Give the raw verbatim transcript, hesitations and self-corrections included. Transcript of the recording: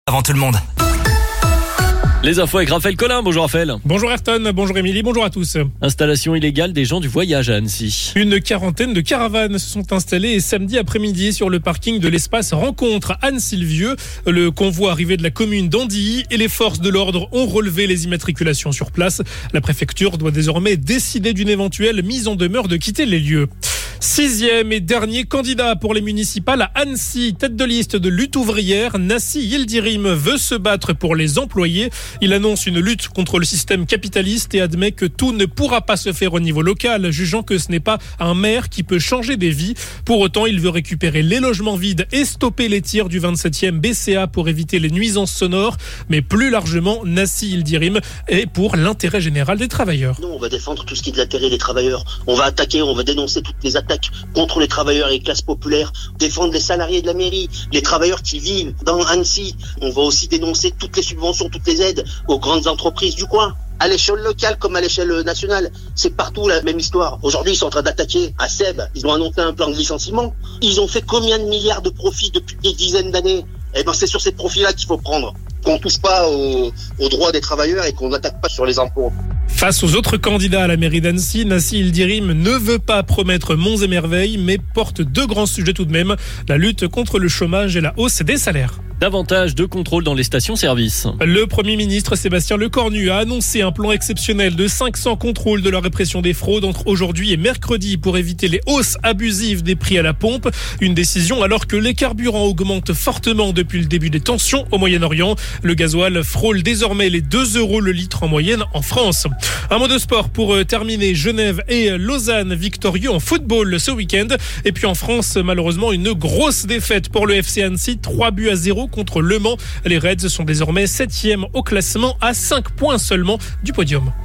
avant tout le monde. Les infos avec Raphaël Collin. Bonjour Raphaël. Bonjour Ayrton, bonjour Émilie, bonjour à tous. Installation illégale des gens du voyage à Annecy. Une quarantaine de caravanes se sont installées samedi après-midi sur le parking de l'espace Rencontre Anne-Sylvieux. Le convoi arrivé de la commune d'Andilly et les forces de l'ordre ont relevé les immatriculations sur place. La préfecture doit désormais décider d'une éventuelle mise en demeure de quitter les lieux. Sixième et dernier candidat pour les municipales à Annecy, tête de liste de lutte ouvrière, Nassi Yildirim veut se battre pour les employés. Il annonce une lutte contre le système capitaliste et admet que tout ne pourra pas se faire au niveau local, jugeant que ce n'est pas un maire qui peut changer des vies. Pour autant, il veut récupérer les logements vides et stopper les tirs du vingt-septième B C A pour éviter les nuisances sonores. Mais plus largement, Nassi Yildirim est pour l'intérêt général des travailleurs. Non, on va défendre tout ce qui est de l'intérêt des travailleurs. On va attaquer, on va dénoncer toutes les attaques contre les travailleurs et les classes populaires, défendre les salariés de la mairie, les travailleurs qui vivent dans Annecy. On va aussi dénoncer toutes les subventions, toutes les aides aux grandes entreprises du coin. À l'échelle locale comme à l'échelle nationale, c'est partout la même histoire. Aujourd'hui, ils sont en train d'attaquer à Seb. Ils ont annoncé un plan de licenciement. Ils ont fait combien de milliards de profits depuis des dizaines d'années? Eh ben, c'est sur ces profits-là qu'il faut prendre. Qu'on touche pas aux, aux droits des travailleurs et qu'on n'attaque pas sur les impôts. Face aux autres candidats à la mairie d'Annecy, Nassi Yildirim ne veut pas promettre monts et merveilles, mais porte deux grands sujets tout de même, la lutte contre le chômage et la hausse des salaires. Davantage de contrôles dans les stations-service. Le Premier ministre Sébastien Lecornu a annoncé un plan exceptionnel de cinq cents contrôles de la répression des fraudes entre aujourd'hui et mercredi pour éviter les hausses abusives des prix à la pompe. Une décision alors que les carburants augmentent fortement depuis le début des tensions au Moyen-Orient. Le gasoil frôle désormais les deux euros le litre en moyenne en France. Un mot de sport pour terminer. Genève et Lausanne victorieux en football ce week-end. Et puis en France, malheureusement, une grosse défaite pour le F C Annecy. trois buts à zéro contre Le Mans. Les Reds sont désormais septième au classement à cinq points seulement du podium.